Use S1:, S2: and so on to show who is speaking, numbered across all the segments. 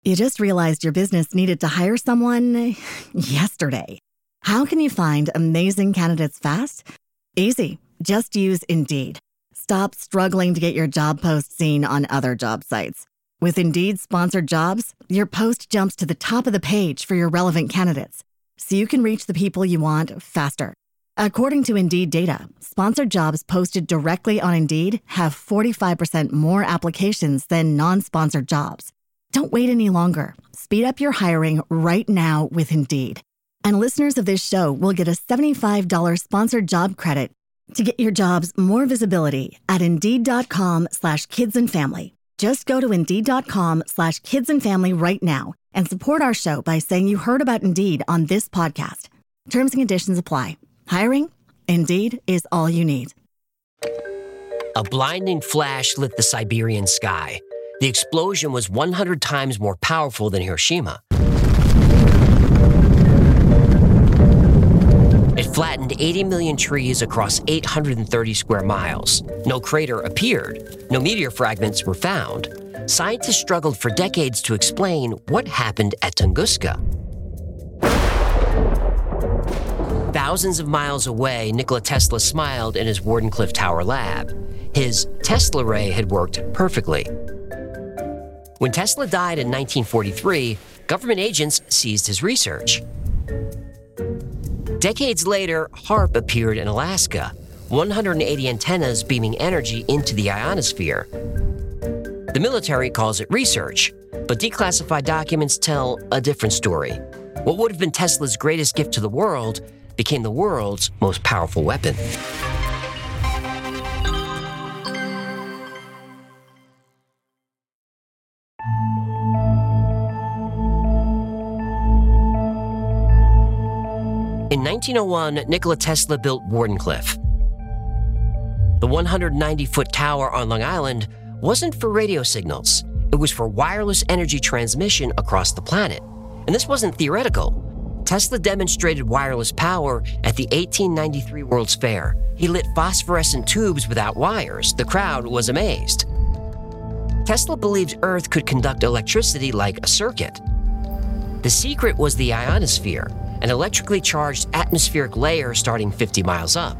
S1: You just realized your business needed to hire someone yesterday. How can you find amazing candidates fast? Easy. Just use Indeed. Stop struggling to get your job post seen on other job sites. With Indeed sponsored jobs, your post jumps to the top of the page for your relevant candidates, so you can reach the people you want faster. According to Indeed data, sponsored jobs posted directly on Indeed have 45% more applications than non-sponsored jobs. Don't wait any longer. Speed up your hiring right now with Indeed. And listeners of this show will get a $75 sponsored job credit to get your jobs more visibility at Indeed.com/kidsandfamily. Just go to Indeed.com/kidsandfamily right now and support our show by saying you heard about Indeed on this podcast. Terms and conditions apply. Hiring? Indeed is all you need.
S2: A blinding flash lit the Siberian sky. The explosion was 100 times more powerful than Hiroshima. It flattened 80 million trees across 830 square miles. No crater appeared. No meteor fragments were found. Scientists struggled for decades to explain what happened at Tunguska. Thousands of miles away, Nikola Tesla smiled in his Wardenclyffe Tower lab. His Tesla ray had worked perfectly. When Tesla died in 1943, government agents seized his research. Decades later, HAARP appeared in Alaska, 180 antennas beaming energy into the ionosphere. The military calls it research, but declassified documents tell a different story. What would have been Tesla's greatest gift to the world became the world's most powerful weapon. In 1901, Nikola Tesla built Wardenclyffe. The 190-foot tower on Long Island wasn't for radio signals. It was for wireless energy transmission across the planet. And this wasn't theoretical. Tesla demonstrated wireless power at the 1893 World's Fair. He lit phosphorescent tubes without wires. The crowd was amazed. Tesla believed Earth could conduct electricity like a circuit. The secret was the ionosphere, an electrically charged atmospheric layer starting 50 miles up.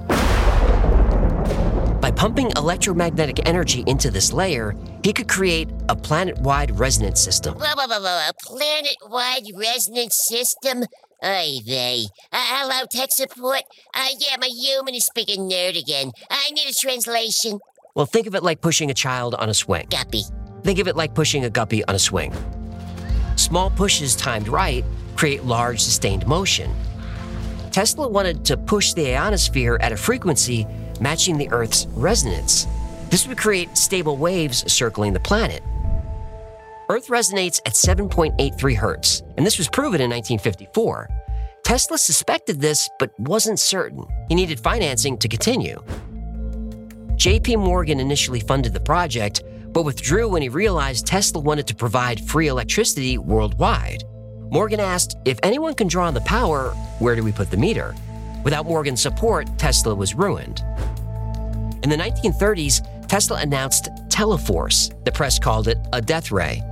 S2: By pumping electromagnetic energy into this layer, he could create a planet-wide resonance system.
S3: A planet-wide resonance system? Oy vey. Hello, tech support? Yeah, my human is speaking nerd again. I need a translation.
S2: Well, think of it like pushing a child on a swing.
S3: Guppy.
S2: Think of it like pushing a guppy on a swing. Small pushes timed right create large sustained motion. Tesla wanted to push the ionosphere at a frequency matching the Earth's resonance. This would create stable waves circling the planet. Earth resonates at 7.83 hertz, and this was proven in 1954. Tesla suspected this, but wasn't certain. He needed financing to continue. J.P. Morgan initially funded the project, but withdrew when he realized Tesla wanted to provide free electricity worldwide. Morgan asked, if anyone can draw on the power, where do we put the meter? Without Morgan's support, Tesla was ruined. In the 1930s, Tesla announced Teleforce. The press called it a death ray.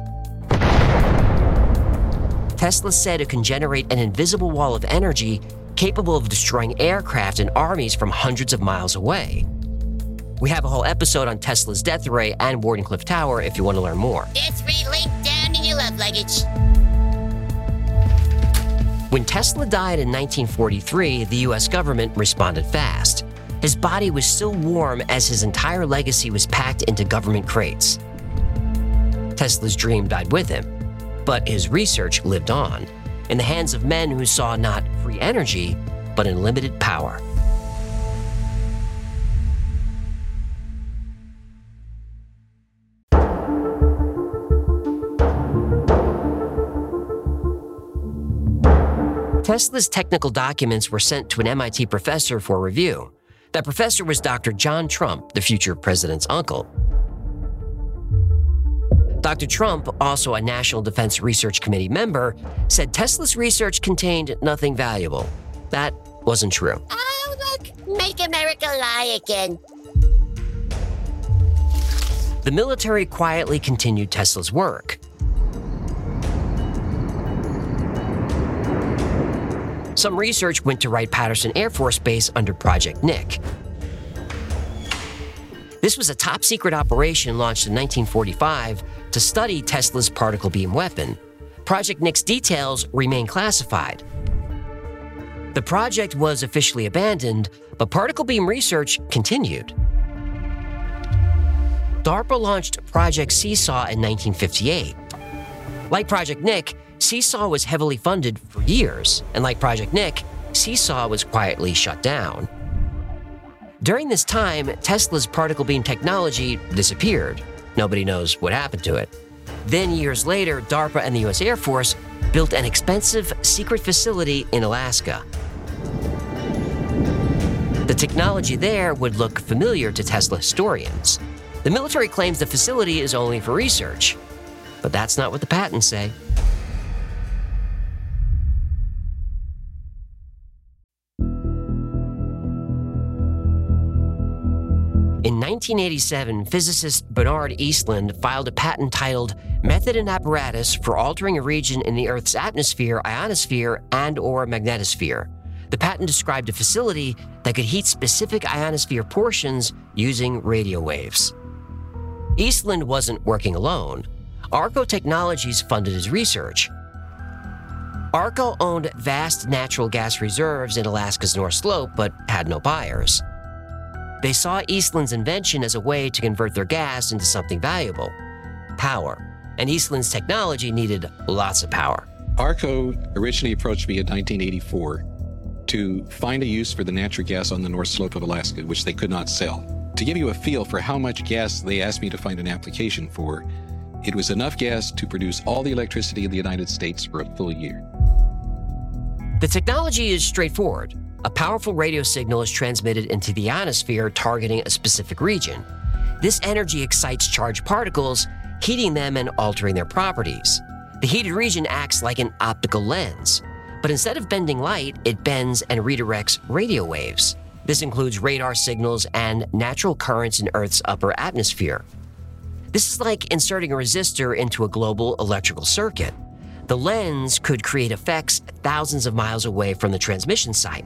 S2: Tesla said it can generate an invisible wall of energy capable of destroying aircraft and armies from hundreds of miles away. We have a whole episode on Tesla's death ray and Wardenclyffe Tower if you want to learn more.
S3: Death ray link down in your love luggage.
S2: When Tesla died in 1943, the US government responded fast. His body was still warm as his entire legacy was packed into government crates. Tesla's dream died with him, but his research lived on, in the hands of men who saw not free energy, but unlimited power. Tesla's technical documents were sent to an MIT professor for review. That professor was Dr. John Trump, the future president's uncle. Dr. Trump, also a National Defense Research Committee member, said Tesla's research contained nothing valuable. That wasn't true.
S3: Oh, look, make America lie again.
S2: The military quietly continued Tesla's work. Some research went to Wright-Patterson Air Force Base under Project Nick. This was a top-secret operation launched in 1945 to study Tesla's particle beam weapon. Project Nick's details remain classified. The project was officially abandoned, but particle beam research continued. DARPA launched Project Seesaw in 1958. Like Project Nick, Seesaw was heavily funded for years, and like Project Nick, Seesaw was quietly shut down. During this time, Tesla's particle beam technology disappeared. Nobody knows what happened to it. Then, years later, DARPA and the U.S. Air Force built an expensive secret facility in Alaska. The technology there would look familiar to Tesla historians. The military claims the facility is only for research, but that's not what the patents say. In 1987, physicist Bernard Eastlund filed a patent titled Method and Apparatus for Altering a Region in the Earth's Atmosphere, Ionosphere, and/or Magnetosphere. The patent described a facility that could heat specific ionosphere portions using radio waves. Eastlund wasn't working alone. Arco Technologies funded his research. Arco owned vast natural gas reserves in Alaska's North Slope, but had no buyers. They saw Eastlund's invention as a way to convert their gas into something valuable: power. And Eastlund's technology needed lots of power.
S4: Arco originally approached me in 1984 to find a use for the natural gas on the North Slope of Alaska, which they could not sell. To give you a feel for how much gas they asked me to find an application for, it was enough gas to produce all the electricity in the United States for a full year.
S2: The technology is straightforward. A powerful radio signal is transmitted into the ionosphere targeting a specific region. This energy excites charged particles, heating them and altering their properties. The heated region acts like an optical lens, but instead of bending light, it bends and redirects radio waves. This includes radar signals and natural currents in Earth's upper atmosphere. This is like inserting a resistor into a global electrical circuit. The lens could create effects thousands of miles away from the transmission site.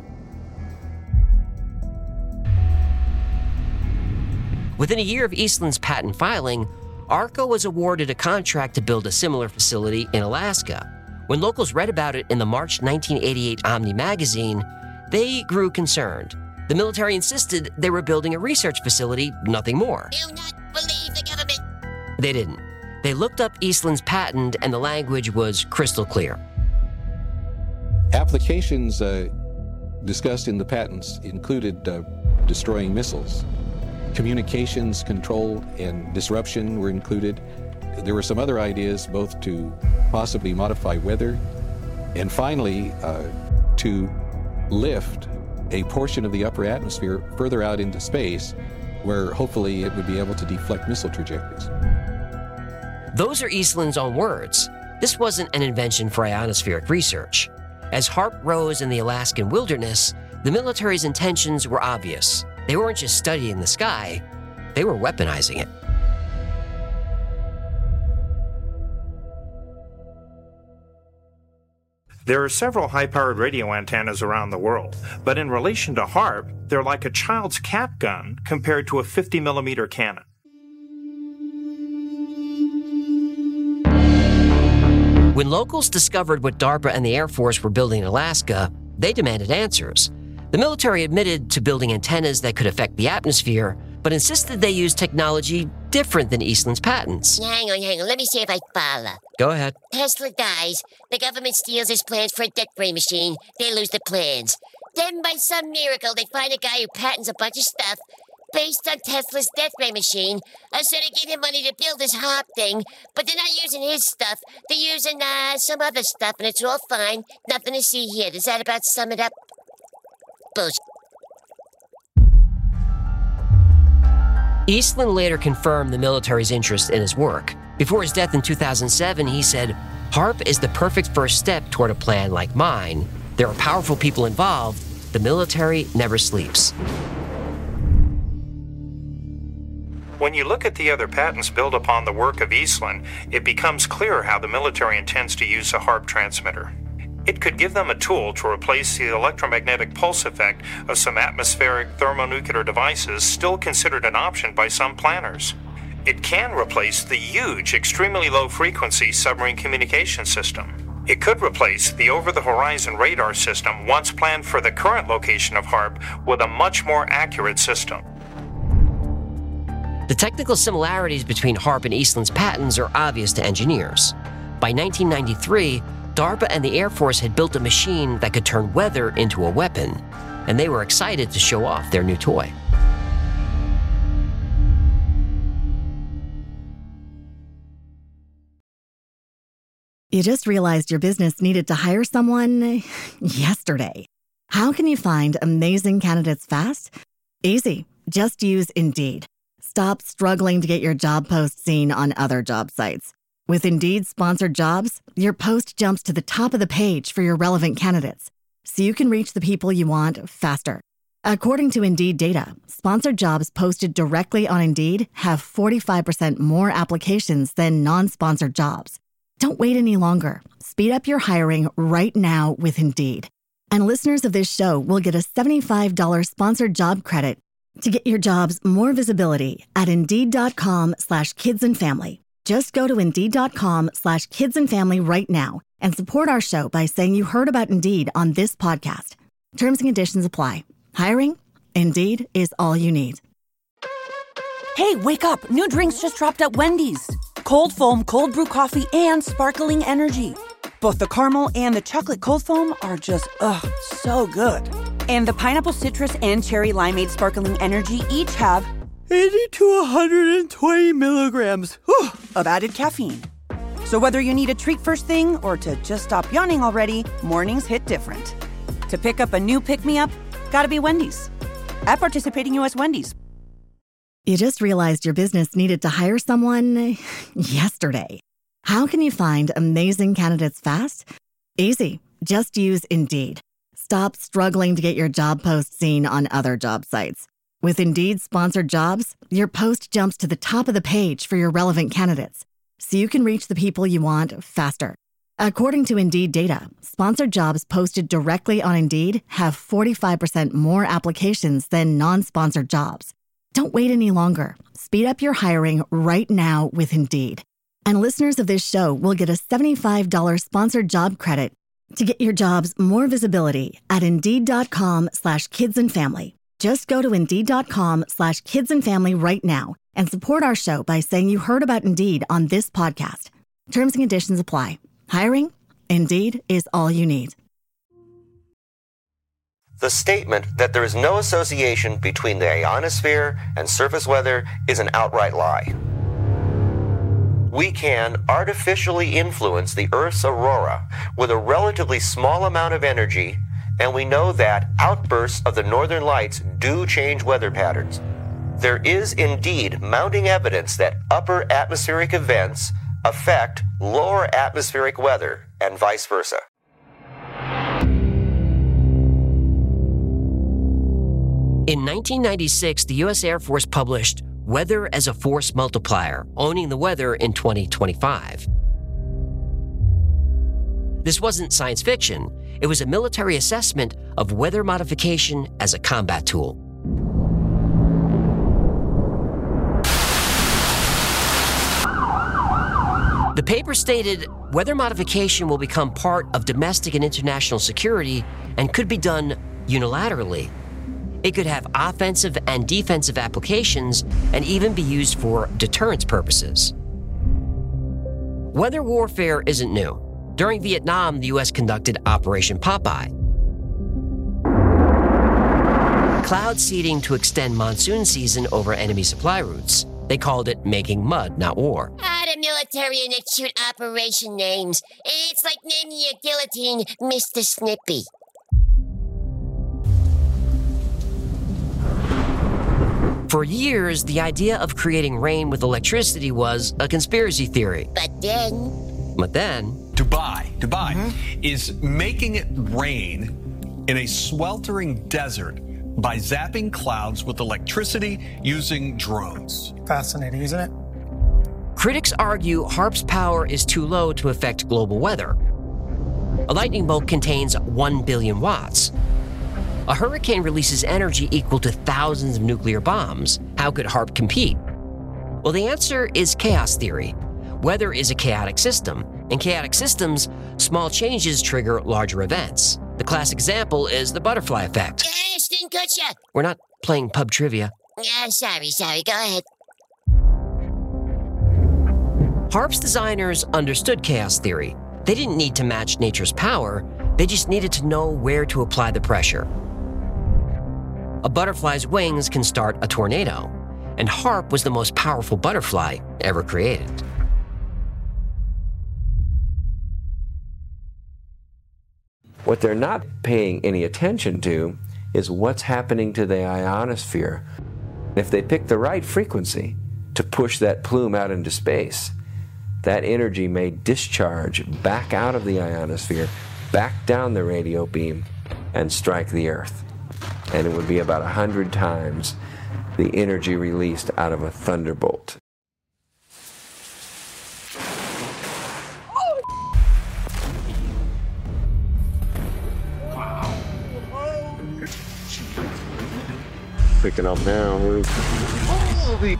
S2: Within a year of Eastlund's patent filing, Arco was awarded a contract to build a similar facility in Alaska. When locals read about it in the March 1988 Omni magazine, they grew concerned. The military insisted they were building a research facility, nothing more.
S3: Do not believe the government.
S2: They didn't. They looked up Eastlund's patent and the language was crystal clear.
S4: Applications discussed in the patents included destroying missiles. Communications control and disruption were included. There were some other ideas, both to possibly modify weather and finally to lift a portion of the upper atmosphere further out into space, where hopefully it would be able to deflect missile trajectories.
S2: Those are Eastlund's own words. This wasn't an invention for ionospheric research. As HAARP rose in the Alaskan wilderness, the military's intentions were obvious. They weren't just studying the sky, they were weaponizing it.
S5: There are several high-powered radio antennas around the world, but in relation to HAARP, they're like a child's cap gun compared to a 50-millimeter cannon.
S2: When locals discovered what DARPA and the Air Force were building in Alaska, they demanded answers. The military admitted to building antennas that could affect the atmosphere, but insisted they use technology different than Eastlund's patents.
S3: Hang on. Let me see if I follow.
S2: Go ahead.
S3: Tesla dies. The government steals his plans for a death ray machine. They lose the plans. Then, by some miracle, they find a guy who patents a bunch of stuff based on Tesla's death ray machine. So they give him money to build this HAARP thing, but they're not using his stuff. They're using some other stuff, and it's all fine. Nothing to see here. Does that about sum it up? Bullshit.
S2: Eastlund later confirmed the military's interest in his work. Before his death in 2007, he said, "HAARP is the perfect first step toward a plan like mine. There are powerful people involved. The military never sleeps."
S5: When you look at the other patents built upon the work of Eastlund, it becomes clear how the military intends to use a HAARP transmitter. It could give them a tool to replace the electromagnetic pulse effect of some atmospheric thermonuclear devices still considered an option by some planners. It can replace the huge, extremely low-frequency submarine communication system. It could replace the over-the-horizon radar system once planned for the current location of HAARP with a much more accurate system.
S2: The technical similarities between HAARP and Eastland's patents are obvious to engineers. By 1993, DARPA and the Air Force had built a machine that could turn weather into a weapon, and they were excited to show off their new toy.
S1: You just realized your business needed to hire someone yesterday. How can you find amazing candidates fast? Easy. Just use Indeed. Stop struggling to get your job post seen on other job sites. With Indeed sponsored jobs, your post jumps to the top of the page for your relevant candidates, so you can reach the people you want faster. According to Indeed data, sponsored jobs posted directly on Indeed have 45% more applications than non-sponsored jobs. Don't wait any longer. Speed up your hiring right now with Indeed. And listeners of this show will get a $75 sponsored job credit to get your jobs more visibility at Indeed.com/kidsandfamily. Just go to Indeed.com/kidsandfamily right now and support our show by saying you heard about Indeed on this podcast. Terms and conditions apply. Hiring? Indeed is all you need.
S6: Hey, wake up. New drinks just dropped at Wendy's. Cold foam, cold brew coffee, and sparkling energy. Both the caramel and the chocolate cold foam are just, so good. And the pineapple citrus and cherry limeade sparkling energy each have 80 to 120 milligrams of added caffeine. So whether you need a treat first thing or to just stop yawning already, mornings hit different. To pick up a new pick-me-up, gotta be Wendy's. At participating U.S. Wendy's.
S1: You just realized your business needed to hire someone yesterday. How can you find amazing candidates fast? Easy. Just use Indeed. Stop struggling to get your job post seen on other job sites. With Indeed sponsored jobs, your post jumps to the top of the page for your relevant candidates, so you can reach the people you want faster. According to Indeed data, sponsored jobs posted directly on Indeed have 45% more applications than non-sponsored jobs. Don't wait any longer. Speed up your hiring right now with Indeed. And listeners of this show will get a $75 sponsored job credit to get your jobs more visibility at Indeed.com/kidsandfamily. Just go to Indeed.com/kidsandfamily right now and support our show by saying you heard about Indeed on this podcast. Terms and conditions apply. Hiring? Indeed is all you need.
S7: The statement that there is no association between the ionosphere and surface weather is an outright lie. We can artificially influence the Earth's aurora with a relatively small amount of energy, and we know that outbursts of the northern lights do change weather patterns. There is indeed mounting evidence that upper atmospheric events affect lower atmospheric weather and vice versa.
S2: In 1996, the U.S. Air Force published Weather as a Force Multiplier, Owning the Weather in 2025. This wasn't science fiction. It was a military assessment of weather modification as a combat tool. The paper stated weather modification will become part of domestic and international security and could be done unilaterally. It could have offensive and defensive applications and even be used for deterrence purposes. Weather warfare isn't new. During Vietnam, the U.S. conducted Operation Popeye. Cloud seeding to extend monsoon season over enemy supply routes. They called it making mud, not war.
S3: The military and their cute operation names. It's like naming your guillotine Mr. Snippy.
S2: For years, the idea of creating rain with electricity was a conspiracy theory.
S3: But then...
S8: Dubai is making it rain in a sweltering desert by zapping clouds with electricity using drones.
S9: Fascinating, isn't it?
S2: Critics argue HAARP's power is too low to affect global weather. A lightning bolt contains 1 billion watts. A hurricane releases energy equal to thousands of nuclear bombs. How could HAARP compete? Well, the answer is chaos theory. Weather is a chaotic system. In chaotic systems, small changes trigger larger events. The classic example is the butterfly effect.
S3: Ashton Kutcher!
S2: We're not playing pub trivia.
S3: Sorry, go ahead.
S2: HAARP's designers understood chaos theory. They didn't need to match nature's power, they just needed to know where to apply the pressure. A butterfly's wings can start a tornado, and HAARP was the most powerful butterfly ever created.
S9: What they're not paying any attention to is what's happening to the ionosphere. If they pick the right frequency to push that plume out into space, that energy may discharge back out of the ionosphere, back down the radio beam, and strike the Earth. And it would be about 100 times the energy released out of a thunderbolt.
S10: Picking up now. Holy.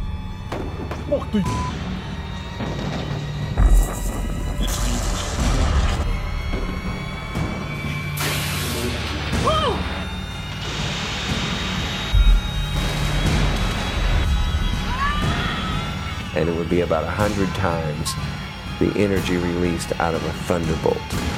S9: And it would be about 100 times the energy released out of a thunderbolt.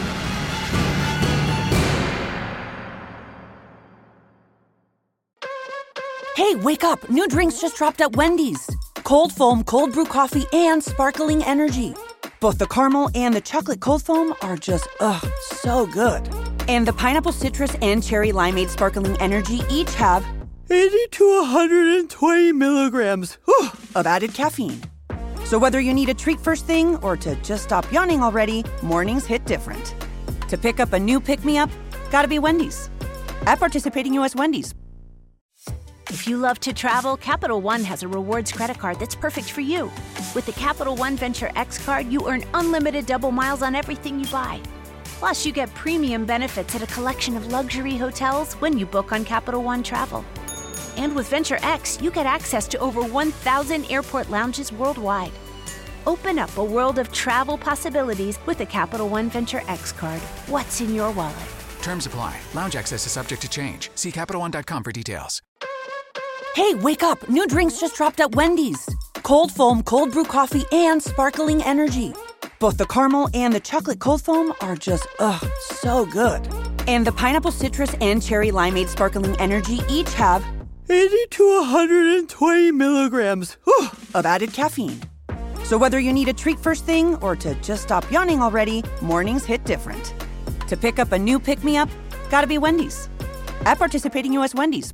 S6: Hey, wake up! New drinks just dropped at Wendy's. Cold foam, cold brew coffee, and sparkling energy. Both the caramel and the chocolate cold foam are just, so good. And the pineapple citrus and cherry limeade sparkling energy each have 80 to 120 milligrams of added caffeine. So whether you need a treat first thing or to just stop yawning already, mornings hit different. To pick up a new pick-me-up, gotta be Wendy's. At participating U.S. Wendy's.
S11: If you love to travel, Capital One has a rewards credit card that's perfect for you. With the Capital One Venture X card, you earn unlimited double miles on everything you buy. Plus, you get premium benefits at a collection of luxury hotels when you book on Capital One Travel. And with Venture X, you get access to over 1,000 airport lounges worldwide. Open up a world of travel possibilities with the Capital One Venture X card. What's in your wallet?
S12: Terms apply. Lounge access is subject to change. See CapitalOne.com for details.
S6: Hey, wake up! New drinks just dropped at Wendy's. Cold foam, cold brew coffee, and sparkling energy. Both the caramel and the chocolate cold foam are just, so good. And the pineapple citrus and cherry limeade sparkling energy each have 80 to 120 milligrams of added caffeine. So whether you need a treat first thing or to just stop yawning already, mornings hit different. To pick up a new pick-me-up, gotta be Wendy's. At participating U.S. Wendy's.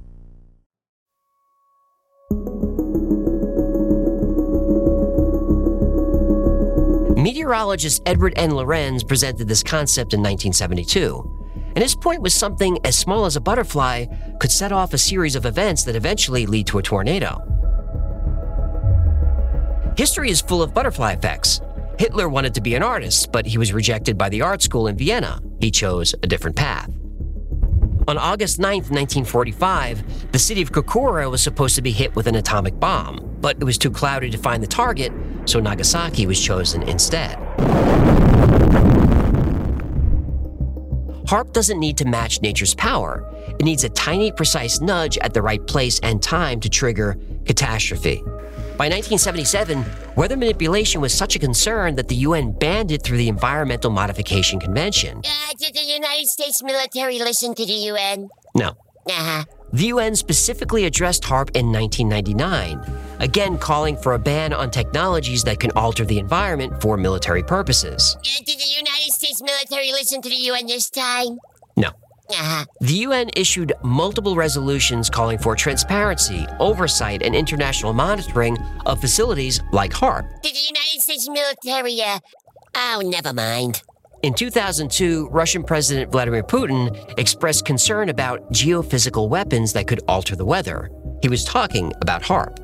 S2: Meteorologist Edward N. Lorenz presented this concept in 1972, and his point was something as small as a butterfly could set off a series of events that eventually lead to a tornado. History is full of butterfly effects. Hitler wanted to be an artist, but he was rejected by the art school in Vienna. He chose a different path. On August 9, 1945, the city of Kokura was supposed to be hit with an atomic bomb, but it was too cloudy to find the target, so Nagasaki was chosen instead. HAARP doesn't need to match nature's power. It needs a tiny, precise nudge at the right place and time to trigger catastrophe. By 1977, weather manipulation was such a concern that the UN banned it through the Environmental Modification Convention.
S3: Did the United States military listen to the UN?
S2: No. The UN specifically addressed HAARP in 1999, again calling for a ban on technologies that can alter the environment for military purposes.
S3: Did the United States military listen to the UN this time?
S2: No. The UN issued multiple resolutions calling for transparency, oversight, and international monitoring of facilities like HAARP.
S3: Did the United States military, never mind.
S2: In 2002, Russian President Vladimir Putin expressed concern about geophysical weapons that could alter the weather. He was talking about HAARP.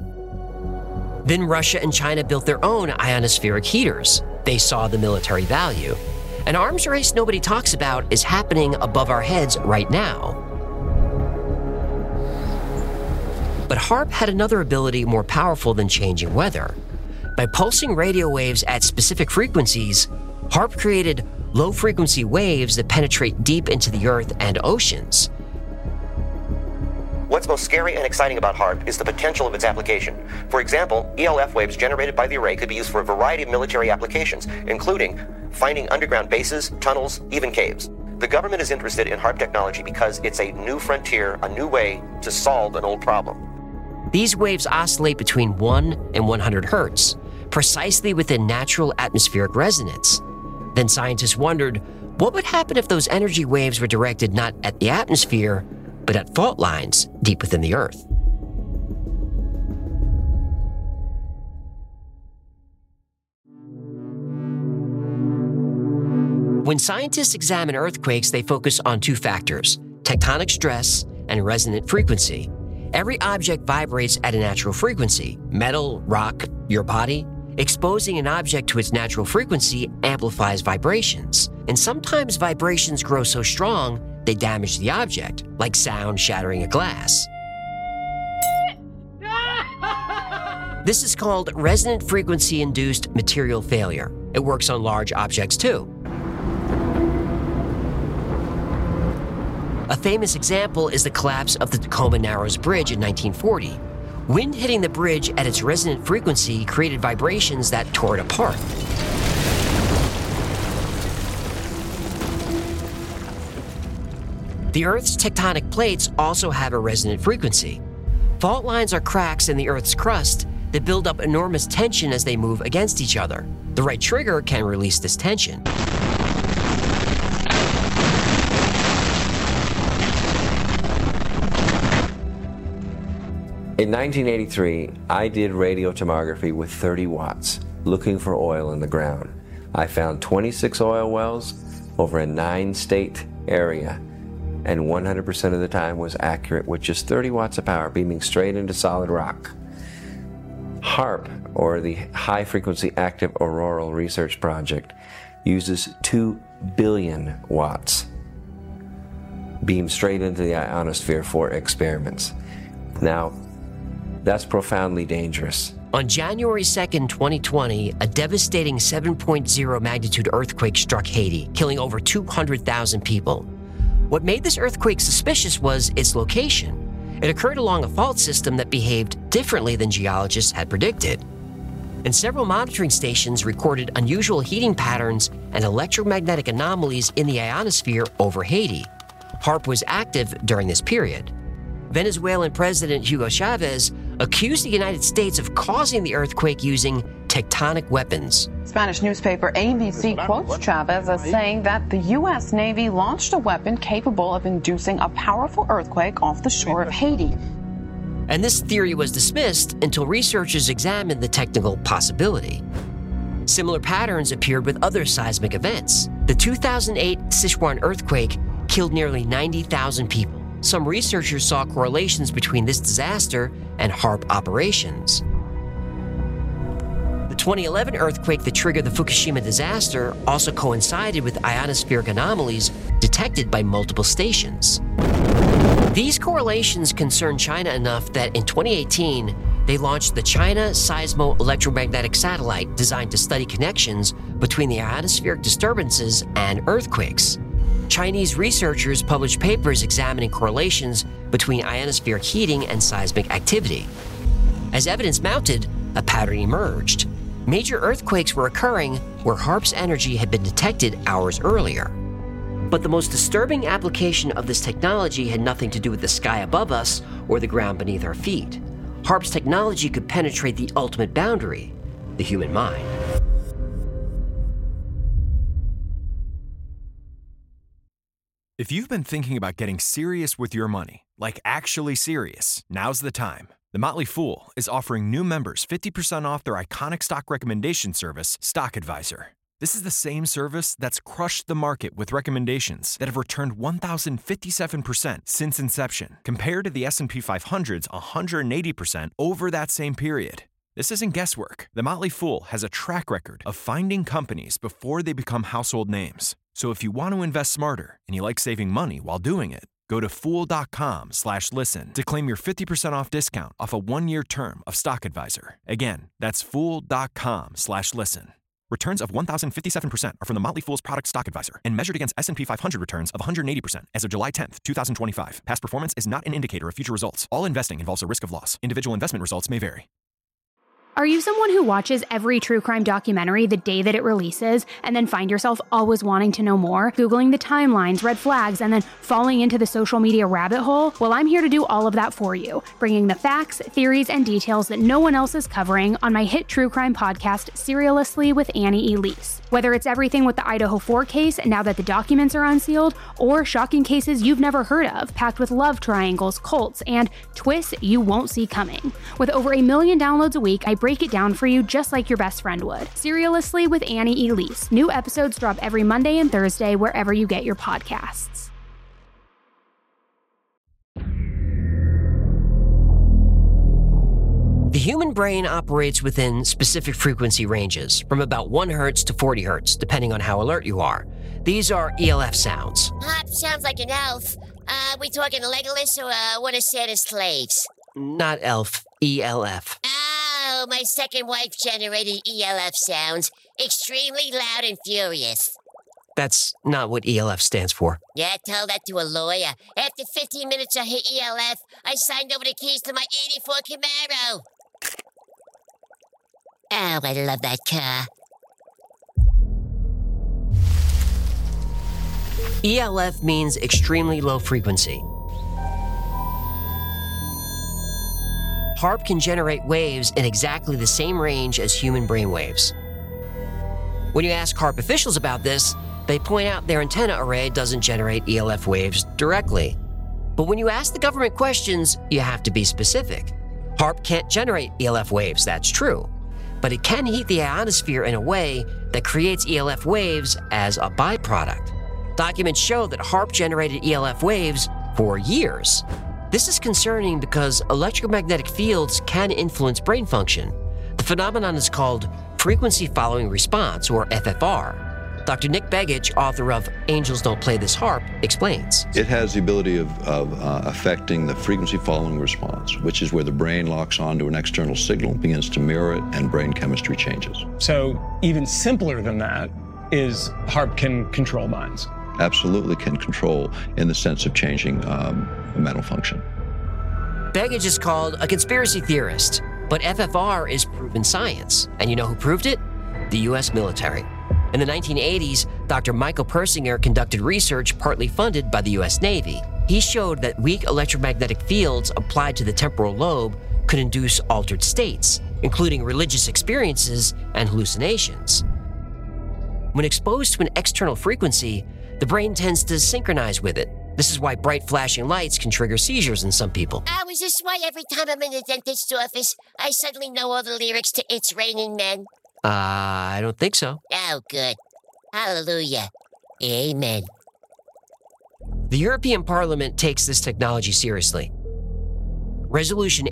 S2: Then Russia and China built their own ionospheric heaters. They saw the military value. An arms race nobody talks about is happening above our heads right now. But HAARP had another ability more powerful than changing weather. By pulsing radio waves at specific frequencies, HAARP created low-frequency waves that penetrate deep into the Earth and oceans.
S7: What's most scary and exciting about HAARP is the potential of its application. For example, ELF waves generated by the array could be used for a variety of military applications, including finding underground bases, tunnels, even caves. The government is interested in HAARP technology because it's a new frontier, a new way to solve an old problem.
S2: These waves oscillate between 1 and 100 hertz, precisely within natural atmospheric resonance. Then scientists wondered, what would happen if those energy waves were directed not at the atmosphere, but at fault lines deep within the Earth? When scientists examine earthquakes, they focus on two factors: tectonic stress and resonant frequency. Every object vibrates at a natural frequency. Metal, rock, your body. Exposing an object to its natural frequency amplifies vibrations. And sometimes vibrations grow so strong they damage the object, like sound shattering a glass. This is called resonant frequency-induced material failure. It works on large objects too. A famous example is the collapse of the Tacoma Narrows Bridge in 1940. Wind hitting the bridge at its resonant frequency created vibrations that tore it apart. The Earth's tectonic plates also have a resonant frequency. Fault lines are cracks in the Earth's crust that build up enormous tension as they move against each other. The right trigger can release this tension.
S9: In 1983, I did radiotomography with 30 watts, looking for oil in the ground. I found 26 oil wells over a 9-state area, and 100% of the time was accurate with just 30 watts of power beaming straight into solid rock. HAARP, or the High Frequency Active Auroral Research Project, uses 2 billion watts beamed straight into the ionosphere for experiments. Now, that's profoundly dangerous.
S2: On January 2nd, 2020, a devastating 7.0 magnitude earthquake struck Haiti, killing over 200,000 people. What made this earthquake suspicious was its location. It occurred along a fault system that behaved differently than geologists had predicted. And several monitoring stations recorded unusual heating patterns and electromagnetic anomalies in the ionosphere over Haiti. HAARP was active during this period. Venezuelan President Hugo Chavez accused the United States of causing the earthquake using tectonic weapons.
S13: Spanish newspaper ABC quotes Chavez as saying that the U.S. Navy launched a weapon capable of inducing a powerful earthquake off the shore of Haiti.
S2: And this theory was dismissed until researchers examined the technical possibility. Similar patterns appeared with other seismic events. The 2008 Sichuan earthquake killed nearly 90,000 people. Some researchers saw correlations between this disaster and HAARP operations. The 2011 earthquake that triggered the Fukushima disaster also coincided with ionospheric anomalies detected by multiple stations. These correlations concern China enough that in 2018, they launched the China Seismo-Electromagnetic Satellite designed to study connections between the ionospheric disturbances and earthquakes. Chinese researchers published papers examining correlations between ionospheric heating and seismic activity. As evidence mounted, a pattern emerged. Major earthquakes were occurring where HAARP's energy had been detected hours earlier. But the most disturbing application of this technology had nothing to do with the sky above us or the ground beneath our feet. HAARP's technology could penetrate the ultimate boundary, the human mind.
S14: If you've been thinking about getting serious with your money, like actually serious, now's the time. The Motley Fool is offering new members 50% off their iconic stock recommendation service, Stock Advisor. This is the same service that's crushed the market with recommendations that have returned 1,057% since inception, compared to the S&P 500's 180% over that same period. This isn't guesswork. The Motley Fool has a track record of finding companies before they become household names. So if you want to invest smarter and you like saving money while doing it, go to Fool.com/listen to claim your 50% off discount off a 1-year term of Stock Advisor. Again, that's Fool.com/listen. Returns of 1,057% are from the Motley Fool's product Stock Advisor and measured against S&P 500 returns of 180% as of July 10th, 2025. Past performance is not an indicator of future results. All investing involves a risk of loss. Individual investment results may vary.
S15: Are you someone who watches every true crime documentary the day that it releases and then find yourself always wanting to know more, Googling the timelines, red flags, and then falling into the social media rabbit hole? Well, I'm here to do all of that for you, bringing the facts, theories, and details that no one else is covering on my hit true crime podcast, Serialously with Annie Elise. Whether it's everything with the Idaho 4 case now that the documents are unsealed, or shocking cases you've never heard of, packed with love triangles, cults, and twists you won't see coming. With over 1 million downloads a week, I break it down for you just like your best friend would. Serialously with Annie Elise. New episodes drop every Monday and Thursday wherever you get your podcasts.
S2: The human brain operates within specific frequency ranges, from about 1 hertz to 40 hertz, depending on how alert you are. These are ELF sounds.
S3: Hop sounds like an elf. We talking Legolas or one of Santa's slaves?
S2: Not elf, ELF.
S3: Oh, my second wife generated ELF sounds. Extremely loud and furious.
S2: That's not what ELF stands for.
S3: Yeah, tell that to a lawyer. After 15 minutes I hit ELF, I signed over the keys to my 84 Camaro. Oh, I love that car.
S2: ELF means extremely low frequency. HAARP can generate waves in exactly the same range as human brain waves. When you ask HAARP officials about this, they point out their antenna array doesn't generate ELF waves directly. But when you ask the government questions, you have to be specific. HAARP can't generate ELF waves, that's true. But it can heat the ionosphere in a way that creates ELF waves as a byproduct. Documents show that HAARP generated ELF waves for years. This is concerning because electromagnetic fields can influence brain function. The phenomenon is called frequency following response, or FFR. Dr. Nick Begich, author of Angels Don't Play This HAARP, explains.
S16: It has the ability of affecting the frequency following response, which is where the brain locks onto an external signal, begins to mirror it, and brain chemistry changes.
S17: So even simpler than that is HAARP can control minds.
S16: Absolutely can control in the sense of changing mental function.
S2: Begich is called a conspiracy theorist, but FFR is proven science. And you know who proved it? The US military. In the 1980s, Dr. Michael Persinger conducted research partly funded by the US Navy. He showed that weak electromagnetic fields applied to the temporal lobe could induce altered states, including religious experiences and hallucinations. When exposed to an external frequency, the brain tends to synchronize with it. This is why bright flashing lights can trigger seizures in some people.
S3: Oh, is this why every time I'm in the dentist's office, I suddenly know all the lyrics to It's Raining Men?
S2: I don't think so.
S3: Oh, good. Hallelujah. Amen.
S2: The European Parliament takes this technology seriously. Resolution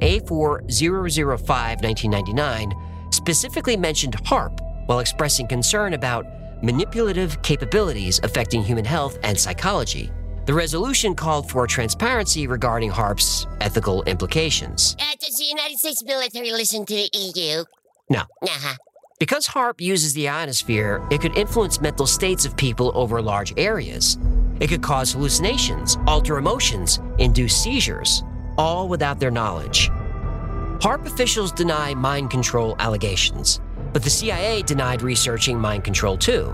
S2: A4005/1999 specifically mentioned HAARP while expressing concern about manipulative capabilities affecting human health and psychology. The resolution called for transparency regarding HAARP's ethical implications.
S3: Does the United States military listen to the EU?
S2: No.
S3: Uh-huh.
S2: Because HAARP uses the ionosphere, it could influence mental states of people over large areas. It could cause hallucinations, alter emotions, induce seizures, all without their knowledge. HAARP officials deny mind control allegations, but the CIA denied researching mind control too.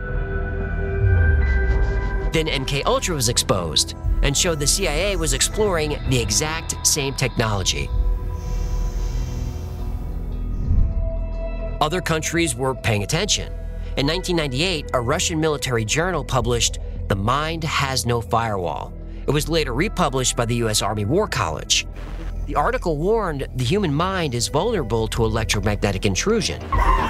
S2: Then MKUltra was exposed and showed the CIA was exploring the exact same technology. Other countries were paying attention. In 1998, a Russian military journal published The Mind Has No Firewall. It was later republished by the U.S. Army War College. The article warned the human mind is vulnerable to electromagnetic intrusion.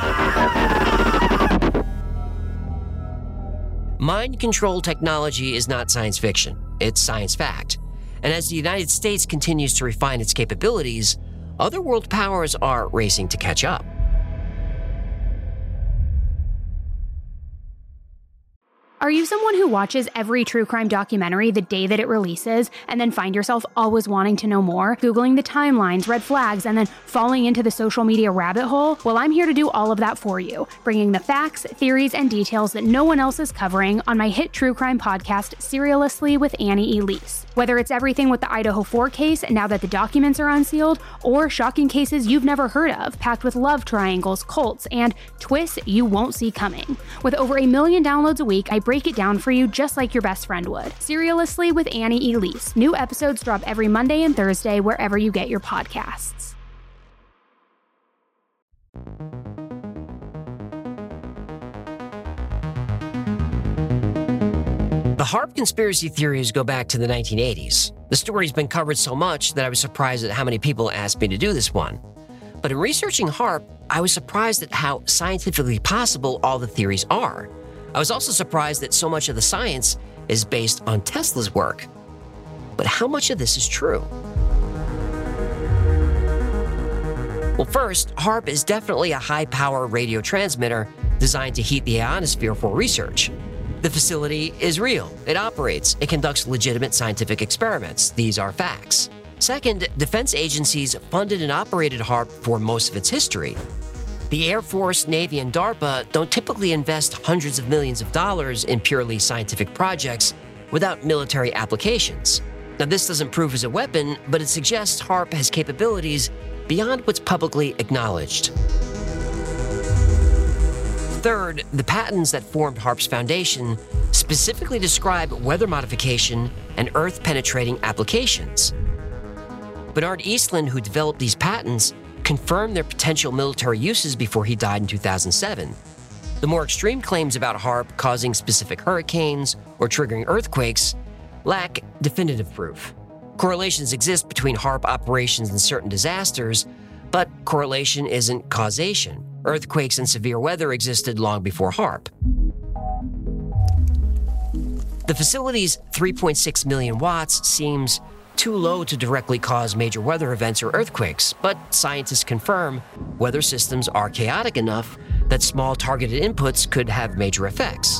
S2: Mind control technology is not science fiction, it's science fact. And as the United States continues to refine its capabilities, other world powers are racing to catch up.
S15: Are you someone who watches every true crime documentary the day that it releases and then find yourself always wanting to know more, Googling the timelines, red flags, and then falling into the social media rabbit hole? Well, I'm here to do all of that for you, bringing the facts, theories, and details that no one else is covering on my hit true crime podcast, Serialously with Annie Elise. Whether it's everything with the Idaho 4 case now that the documents are unsealed, or shocking cases you've never heard of, packed with love triangles, cults, and twists you won't see coming. With over 1 million downloads a week, I break it down for you just like your best friend would. Serialously with Annie Elise. New episodes drop every Monday and Thursday wherever you get your podcasts.
S2: The HAARP conspiracy theories go back to the 1980s. The story's been covered so much that I was surprised at how many people asked me to do this one. But in researching HAARP, I was surprised at how scientifically possible all the theories are. I was also surprised that so much of the science is based on Tesla's work. But how much of this is true? Well, first, HAARP is definitely a high-power radio transmitter designed to heat the ionosphere for research. The facility is real. It operates. It conducts legitimate scientific experiments. These are facts. Second, defense agencies funded and operated HAARP for most of its history. The Air Force, Navy, and DARPA don't typically invest hundreds of millions of dollars in purely scientific projects without military applications. Now, this doesn't prove as a weapon, but it suggests HAARP has capabilities beyond what's publicly acknowledged. Third, the patents that formed HAARP's foundation specifically describe weather modification and Earth-penetrating applications. Bernard Eastland, who developed these patents, confirmed their potential military uses before he died in 2007. The more extreme claims about HAARP causing specific hurricanes or triggering earthquakes lack definitive proof. Correlations exist between HAARP operations and certain disasters, but correlation isn't causation. Earthquakes and severe weather existed long before HAARP. The facility's 3.6 million watts seems too low to directly cause major weather events or earthquakes, but scientists confirm weather systems are chaotic enough that small targeted inputs could have major effects.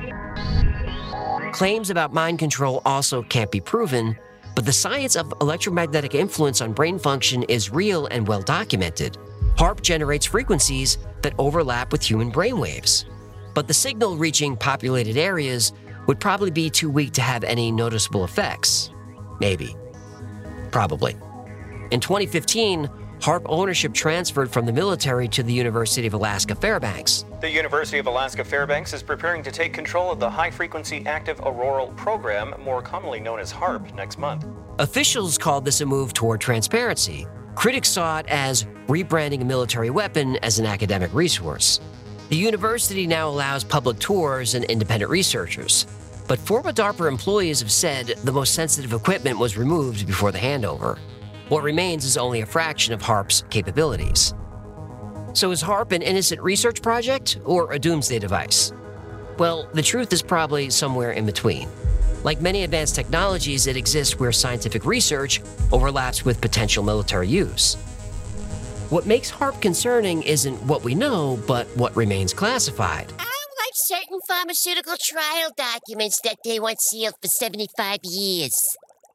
S2: Claims about mind control also can't be proven, but the science of electromagnetic influence on brain function is real and well documented. HAARP generates frequencies that overlap with human brainwaves, but the signal reaching populated areas would probably be too weak to have any noticeable effects. Maybe. Probably. In 2015, HAARP ownership transferred from the military to the University of Alaska Fairbanks.
S18: The University of Alaska Fairbanks is preparing to take control of the high-frequency active auroral program, more commonly known as HAARP, next month.
S2: Officials called this a move toward transparency. Critics saw it as rebranding a military weapon as an academic resource. The university now allows public tours and independent researchers, but former DARPA employees have said the most sensitive equipment was removed before the handover. What remains is only a fraction of HAARP's capabilities. So is HAARP an innocent research project or a doomsday device? Well, the truth is probably somewhere in between. Like many advanced technologies, it exists where scientific research overlaps with potential military use. What makes HAARP concerning isn't what we know, but what remains classified.
S3: Like certain pharmaceutical trial documents that they once sealed for 75 years.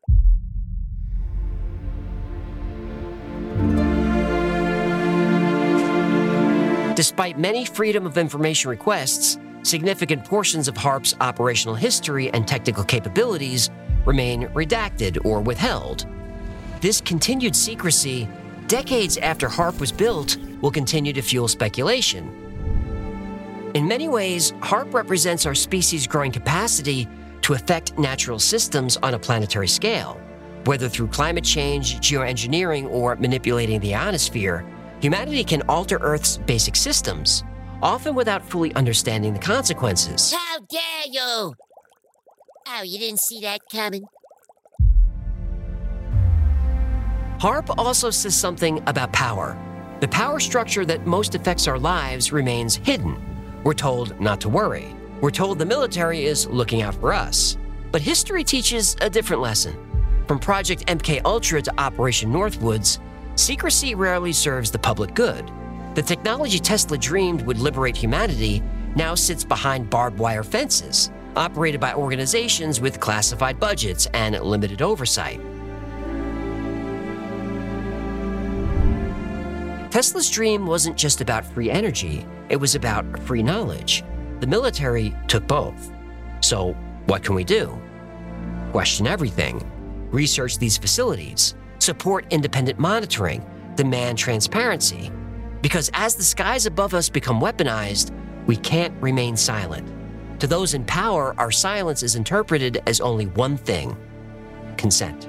S2: Despite many Freedom of Information requests, significant portions of HAARP's operational history and technical capabilities remain redacted or withheld. This continued secrecy, decades after HAARP was built, will continue to fuel speculation. In many ways, HAARP represents our species' growing capacity to affect natural systems on a planetary scale. Whether through climate change, geoengineering, or manipulating the ionosphere, humanity can alter Earth's basic systems, often without fully understanding the consequences.
S3: How dare you! Oh, you didn't see that coming?
S2: HAARP also says something about power. The power structure that most affects our lives remains hidden. We're told not to worry. We're told the military is looking out for us. But history teaches a different lesson. From Project MK Ultra to Operation Northwoods, Secrecy rarely serves the public good. The technology Tesla dreamed would liberate humanity now sits behind barbed wire fences, operated by organizations with classified budgets and limited oversight. Tesla's dream wasn't just about free energy, it was about free knowledge. The military took both. So, what can we do? Question everything. Research these facilities. Support independent monitoring. Demand transparency. Because as the skies above us become weaponized, we can't remain silent. To those in power, our silence is interpreted as only one thing: consent.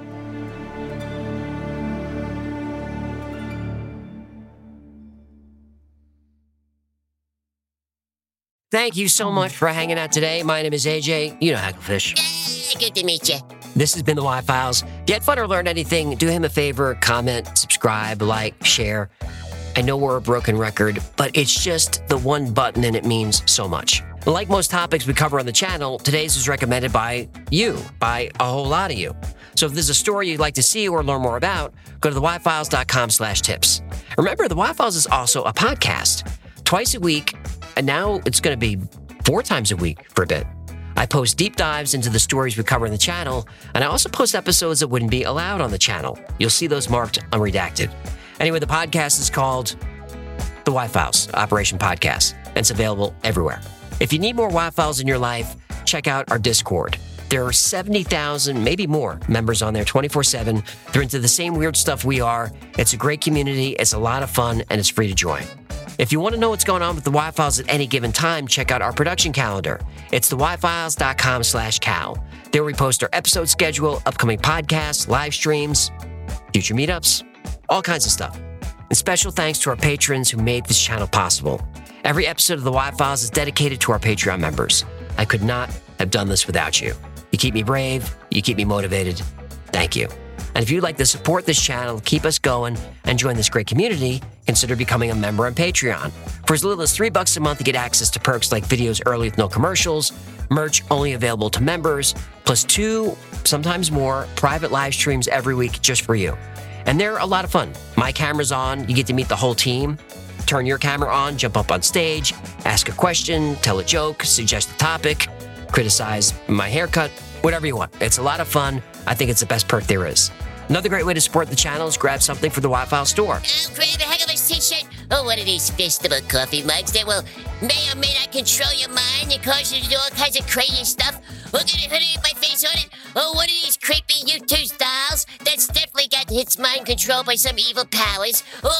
S2: Thank you so much for hanging out today. My name is AJ. You know Hacklefish.
S3: Good to meet you.
S2: This has been the Y-Files. Get fun or learn anything, do him a favor, comment, subscribe, like, share. I know we're a broken record, but it's just the one button and it means so much. Like most topics we cover on the channel, today's was recommended by you, by a whole lot of you. So if there's a story you'd like to see or learn more about, go to theyfiles.com/tips. Remember, the Y-Files is also a podcast. Twice a week, and now it's going to be 4 times a week for a bit. I post deep dives into the stories we cover on the channel, and I also post episodes that wouldn't be allowed on the channel. You'll see those marked unredacted. Anyway, the podcast is called The Y-Files, Operation Podcast, and it's available everywhere. If you need more Y-Files in your life, check out our Discord. There are 70,000, maybe more, members on there 24/7. They're into the same weird stuff we are. It's a great community, it's a lot of fun, and it's free to join. If you want to know what's going on with the Y-Files at any given time, check out our production calendar. It's theyfiles.com/cal. There we post our episode schedule, upcoming podcasts, live streams, future meetups, all kinds of stuff. And special thanks to our patrons who made this channel possible. Every episode of the Y-Files is dedicated to our Patreon members. I could not have done this without you. You keep me brave, you keep me motivated. Thank you. And if you'd like to support this channel, keep us going, and join this great community, consider becoming a member on Patreon. For as little as $3 a month, you get access to perks like videos early with no commercials, merch only available to members, plus 2, sometimes more, private live streams every week just for you. And they're a lot of fun. My camera's on, you get to meet the whole team. Turn your camera on, jump up on stage, ask a question, tell a joke, suggest a topic, criticize my haircut, whatever you want. It's a lot of fun. I think it's the best perk there is. Another great way to support the channel is grab something for the Y-File store.
S3: Oh, grab a Hacklefish t-shirt or one of these festival coffee mugs that will may or may not control your mind and cause you to do all kinds of crazy stuff. Or get a hoodie with my face on it. Or one of these creepy YouTube styles that's definitely got its mind controlled by some evil powers. Or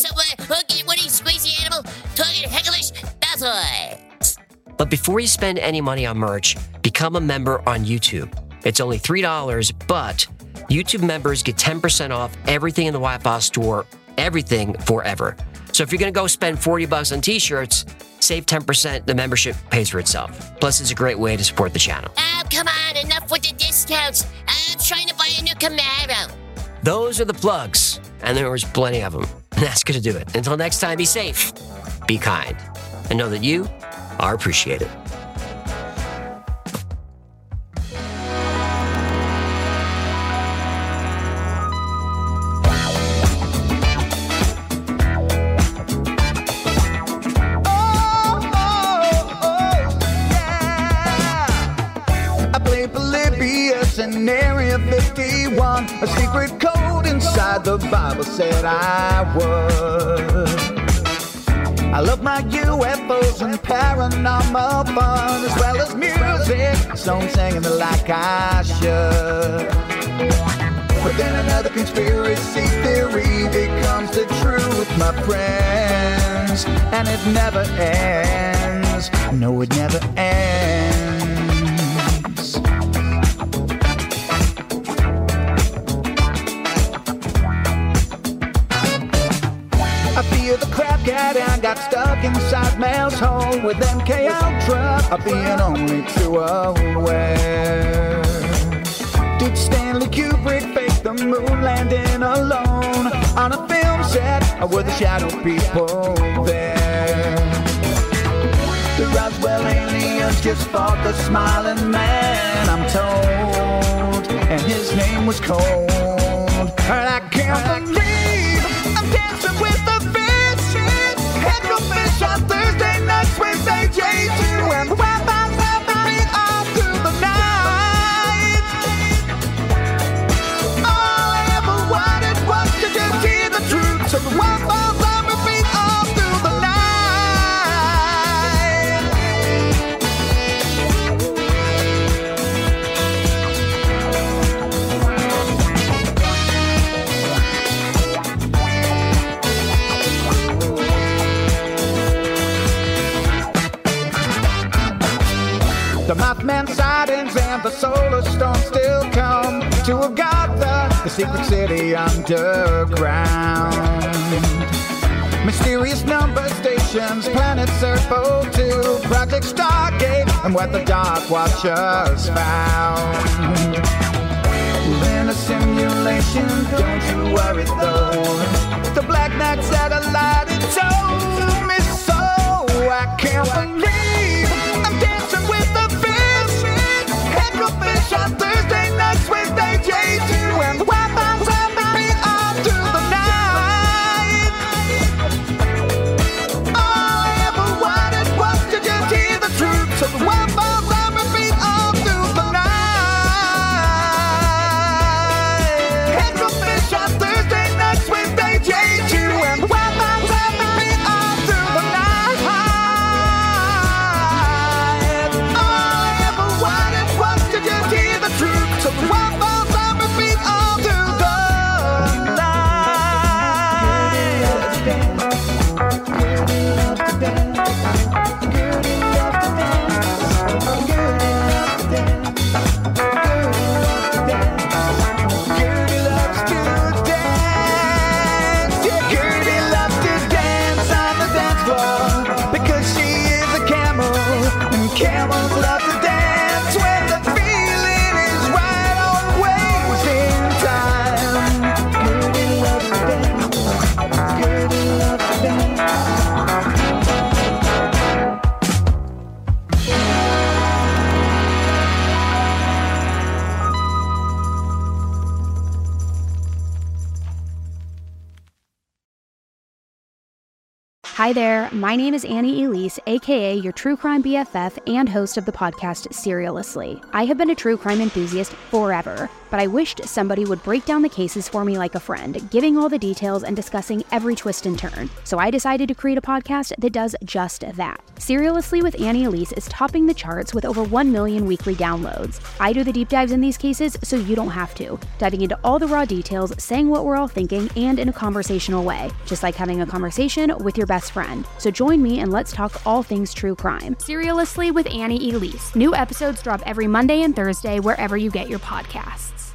S3: get one of these squeezy animal talking Hacklefish Bathoids.
S2: But before you spend any money on merch, become a member on YouTube. It's only $3, but YouTube members get 10% off everything in the Y-File store, everything forever. So if you're going to go spend $40 on t-shirts, save 10%, the membership pays for itself. Plus, it's a great way to support the channel.
S3: Oh, come on, enough with the discounts. I'm trying to buy a new Camaro.
S2: Those are the plugs, and there was plenty of them. That's going to do it. Until next time, be safe, be kind, and know that you are appreciated.
S19: In Area 51, a secret code inside the Bible said I would. I love my UFOs and paranormal fun, as well as music, so I'm singing it like I should. But then another conspiracy theory becomes the truth, my friends, and it never ends. No, it never ends. I fear the crap cat and got stuck inside Mel's hole with MK Ultra of being only too aware. Did Stanley Kubrick fake the moon landing alone on a film set, or were the shadow people there? The Roswell aliens just fought the smiling man, I'm told, and his name was Cold. And I can't believe dancing with the fish. Heckle fish on Thursday nights, Wednesday J2, and the Wi-Fi's helping me all through the night. All I ever wanted was to just hear the truth, so the Wi-Fi's on repeat all through the night. The Mothman sightings and the solar storm still come to Agartha, the secret city underground. Mysterious number stations, planet Serpo 2, Project Stargate, and what the Dark Watchers found. We're in a simulation, don't you worry though. The Black Knight satellite, it told me so. I can't believe I'm dancing with the fish. Heckle fish on Thursday nights, Wednesday J2, and the Wi-Fi's on repeat all through the night. All I ever wanted was to just hear the truth, so the Wi-Fi's on repeat all through the night. Heckle fish on Thursday nights, Wednesday J2, and the Wi-Fi's on repeat all through the night. So the Wi-Fi's on repeat all through the Gertie loves to dance. Yeah, Gertie loves to dance on the dance floor because she is a camel, and camels love to dance when the feeling is right, always in time. Gertie loves to dance. Gertie loves to dance.
S15: Hi there, my name is Annie Elise, aka your true crime BFF and host of the podcast Serialously. I have been a true crime enthusiast forever, but I wished somebody would break down the cases for me like a friend, giving all the details and discussing every twist and turn. So I decided to create a podcast that does just that. Serialously with Annie Elise is topping the charts with over 1 million weekly downloads. I do the deep dives in these cases so you don't have to, diving into all the raw details, saying what we're all thinking, and in a conversational way, just like having a conversation with your best friend. So join me and let's talk all things true crime. Serialously with Annie Elise. New episodes drop every Monday and Thursday wherever you get your podcasts.